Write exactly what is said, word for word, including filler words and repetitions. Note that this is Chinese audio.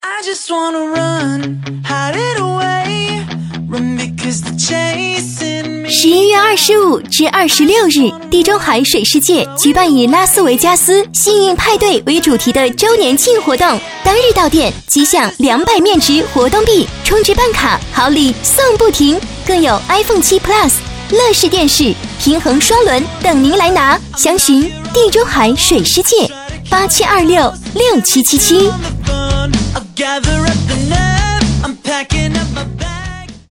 I just wanna run, hide it away, run because they're chasing me. 十一月二十五至二十六日，地中海水世界举办以拉斯维加斯幸运派对为主题的周年庆活动，当日到店即享两百面值活动币，充值办卡好礼送不停，更有 iPhone 七 Plus、乐视电视、平衡双轮等您来拿。详询地中海水世界八七二六六七七七。 I'll gather up the nerve, I'm packing